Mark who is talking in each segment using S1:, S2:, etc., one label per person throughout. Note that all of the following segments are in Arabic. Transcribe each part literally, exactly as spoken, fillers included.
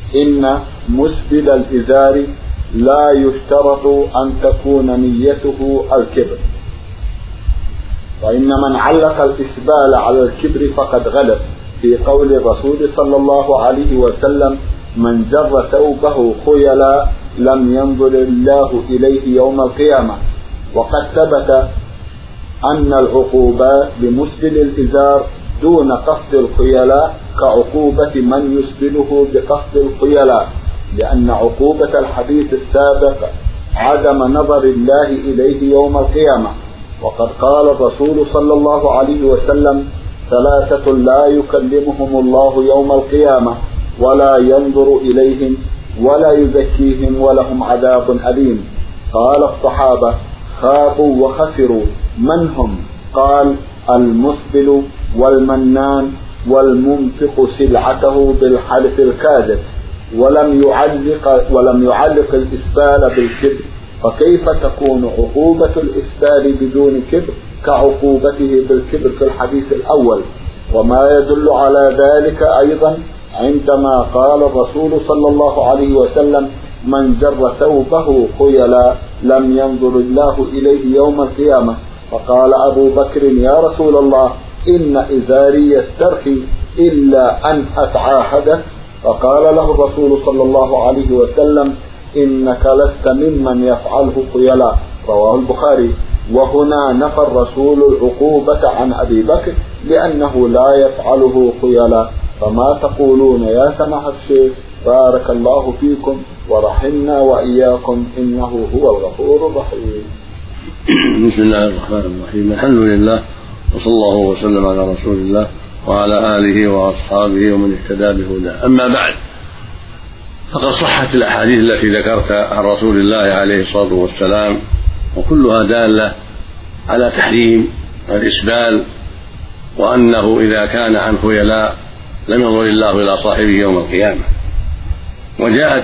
S1: إن مسبل الإزار لا يشترط أن تكون نيته الكبر، وإن من علق الإسبال على الكبر فقد غلط في قول الرسول صلى الله عليه وسلم: من جر ثوبه خيلا لم ينظر الله إليه يوم القيامة. وقد ثبت أن العقوبات بمسبل الإزار دون قصد الخيلاء كعقوبة من يسبله بقصد الخيلاء، لأن عقوبة الحديث السابق عدم نظر الله إليه يوم القيامة. وقد قال الرسول صلى الله عليه وسلم: ثلاثة لا يكلمهم الله يوم القيامة ولا ينظر إليهم ولا يزكيهم ولهم عذاب أليم. قال الصحابة: خابوا وخسروا، من هم؟ قال: المسبل والمنان والمنفق سلعته بالحلف الكاذب. ولم يعلق ولم يعلق الإسبال بالكبر، فكيف تكون عقوبة الإسبال بدون كبر كعقوبته بالكبر في الحديث الأول؟ وما يدل على ذلك أيضا عندما قال الرسول صلى الله عليه وسلم: من جر ثوبه خيلا لم ينظر الله إليه يوم القيامة. فقال أبو بكر: يا رسول الله، إن إزاري يسترخي إلا أن أتعاهده. فقال له الرسول صلى الله عليه وسلم: إنك لست ممن يفعله خيلا. رواه البخاري. وهنا نفى الرسول العقوبة عن أبي بكر لأنه لا يفعله خيلا. فما تقولون يا سماحة الشيخ؟ بارك الله فيكم ورحمنا وإياكم، إنه هو الغفور الرحيم.
S2: بسم الله الرحمن الرحيم. الحمد لله، وصلى الله وسلم على رسول الله وعلى آله وأصحابه ومن اهتدى بهداه. أما بعد، فقد صحت الأحاديث التي ذكرتها عن رسول الله عليه الصلاة والسلام، وكلها دالة على تحريم الإسبال، وأنه إذا كان عن خيلاء لم ينظر الله إلى صاحبه يوم القيامة. وجاءت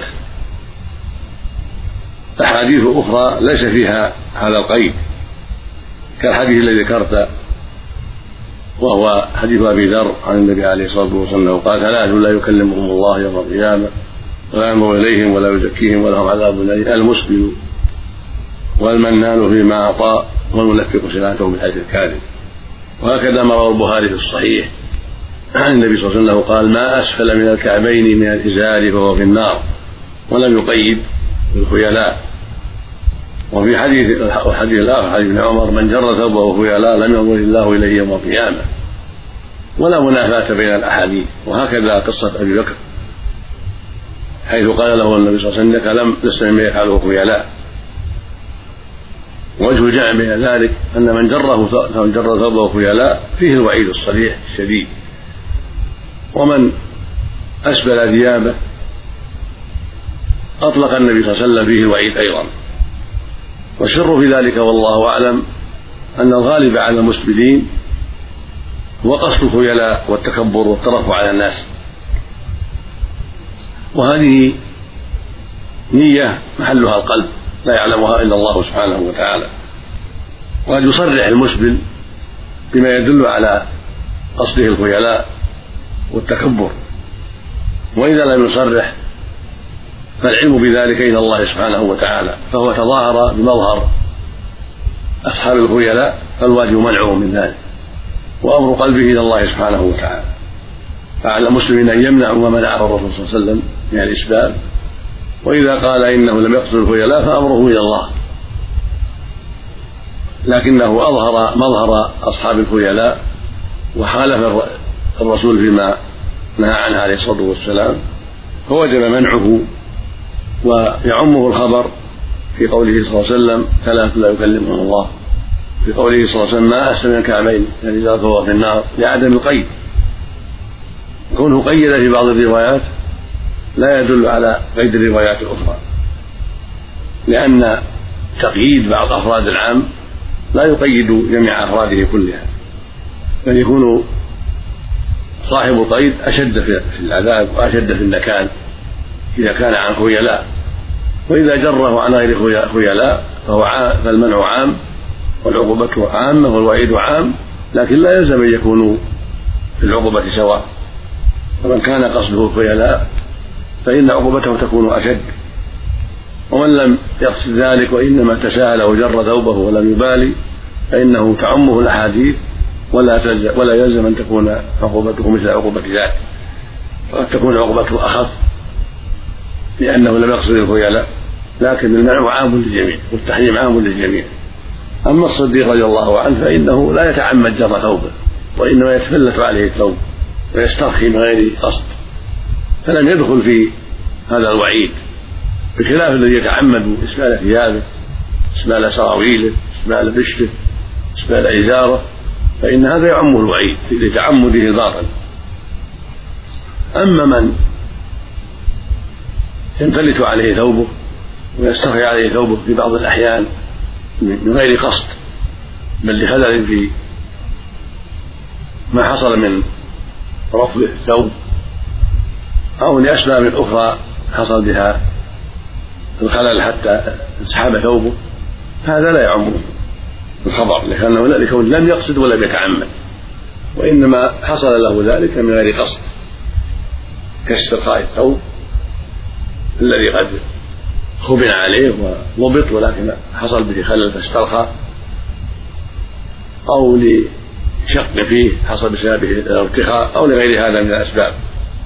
S2: أحاديث أخرى ليس فيها هذا القيد، كالحديث الذي ذكرت، وهو حديث أبي ذر عن النبي عليه الصلاة والسلام قال: ثلاث لا يكلمهم الله يوم القيامة ولا ينظر إليهم ولا يزكيهم ولهم عذاب أليم: المسبل والمنان فيما أعطى والمنفق سلعته بالحديث الكاذب. وهكذا ما رواه البخاري في الصحيح عن النبي صلى الله عليه وسلم قال: ما أسفل من الكعبين من الإزار فهو في النار، ولم يقيد بالخيلاء. وفي حديث الحديث الآخر حديث ابن عمر: من جر ثوبه خيلاء لم ينظر الله إليه يوم القيامة. ولا منافاة بين الأحاديث. وهكذا قصة أبي بكر، حيث قال له النبي صلى الله عليه وسلم: إنك لم لست مما يفعله خيلاء. وجه الجمع بين ذلك أن من جره من جر ثوبه خيلاء فيه الوعيد الصريح الشديد، ومن أسبل ثيابه أطلق النبي صلى الله عليه وسلم فيه الوعيد أيضا. والسر في ذلك والله أعلم أن الغالب على المسبلين هو قصد الخيلاء والتكبر والترفع على الناس، وهذه نية محلها القلب لا يعلمها إلا الله سبحانه وتعالى. وقد يصرح المسبل بما يدل على قصده الخيلاء والتكبر، وإذا لم يصرح فالعلم بذلك إلى الله سبحانه وتعالى، فهو تظاهر بمظهر أصحاب الخيلاء فالواجب منعه من ذلك، وأمر قلبه إلى الله سبحانه وتعالى. فعلى المسلمين أن يمنعوا ما منعه الرسول صلى الله عليه وسلم من الإسبال، وإذا قال إنه لم يقصد الخيلاء فأمره إلى الله، لكنه أظهر مظهر أصحاب الخيلاء وخالف الرسول فيما نهى عنه عليه الصلاة والسلام، فوجب منعه. ويعمه الخبر في قوله صلى الله عليه وسلم: ثلاث لا يكلمهم الله، في قوله صلى الله عليه وسلم: ما أسفل من الكعبين يعني إذا فهو في النار، لعدم القيد. كونه قيد في بعض الروايات لا يدل على قيد الروايات الأخرى، لأن تقييد بعض أفراد العام لا يقيد جميع أفراده كلها، بل يكون صاحب القيد أشد في العذاب وأشد في النكال إذا كان عن خيلاء. وإذا جره عن غير خيلاء فالمنع عام والعقوبة عامة والوعيد عام، لكن لا يلزم أن يكونوا في العقوبة سواء. فمن كان قصده الخيلاء فإن عقوبته تكون أشد. ومن لم يقصد ذلك وإنما تساهل وجر ثوبه ولم يبالي فإنه تعمه الأحاديث ولا ولا يلزم أن تكون عقوبته مثل عقوبة ذلك، وقد تكون عقوبته أخف لأنه لم يقصد الخيلاء، لكن المنع عام للجميع والتحريم عام للجميع. أما الصديق رضي الله عنه فإنه لا يتعمد جر ثوبه، وإنما يتفلت عليه الثوب ويسترخي من غير قصد، فلم يدخل في هذا الوعيد، بخلاف الذي يتعمد إسبال ثيابه، إسبال سراويله، إسبال بشته، إسبال إزاره، فإن هذا يعمه الوعيد لتعمده الباطل. أما من ينفلت عليه ثوبه ويسترخي عليه ثوبه في بعض الأحيان من غير قصد، بل لخلل في ما حصل من رفض الثوب أو لأسباب أخرى حصل بها الخلل حتى انسحب ثوبه، هذا لا يعم الخبر لأنه لكون لم يقصد ولم يتعمد، وإنما حصل له ذلك من غير قصد كاسترخاء الثوب الذي قد خبن عليه وضبط ولكن حصل به خلل فاسترخى، أو لشق فيه حصل بسببه الارتخاء، أو لغير هذا من الأسباب.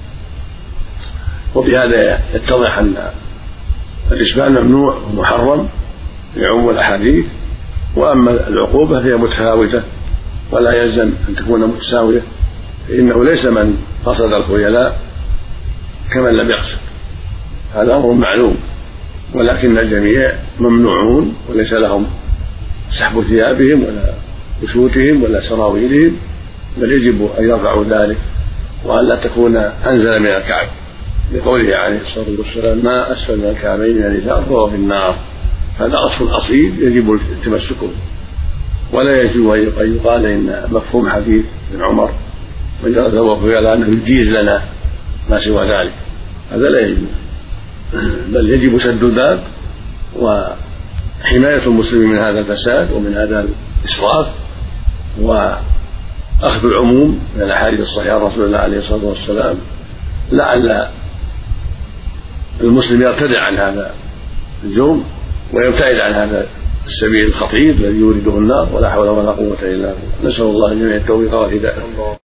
S2: وبهذا يتضح أن الإسبال ممنوع ومحرم لعموم الأحاديث، وأما العقوبة فهي متفاوتة ولا يلزم أن تكون متساوية، فإنه ليس من قصد الخيلاء كمن لم يقصد، هذا أمر معلوم، ولكن الجميع ممنوعون وليس لهم سحب ثيابهم ولا بسوتهم ولا سراويلهم، بل يجب أن يرفعوا ذلك وأن لا تكون أنزل من الكعب، لقوله عليه الصلاة والسلام: ما أسفل من الكعبين من الإزار فهو في النار. هذا أصل أصيل يجب التمسك به، ولا يجب أن يقال إن مفهوم حديث ابن عمر من جرى ثوبه خيلاء أنه يجيز لنا ما سوى ذلك، هذا لا يجب، بل يجب سد الباب وحماية المسلمين من هذا الفساد ومن هذا الإسراف، وأخذ العموم من الأحاديث الصحيحة رسول الله عليه الصلاة والسلام، لعل المسلم يرتدع عن هذا الجرم ويبتعد عن هذا السبيل الخطير الذي يورده النار، ولا حول ولا قوة إلا بالله. نسأل الله جميع التوفيق والهداية.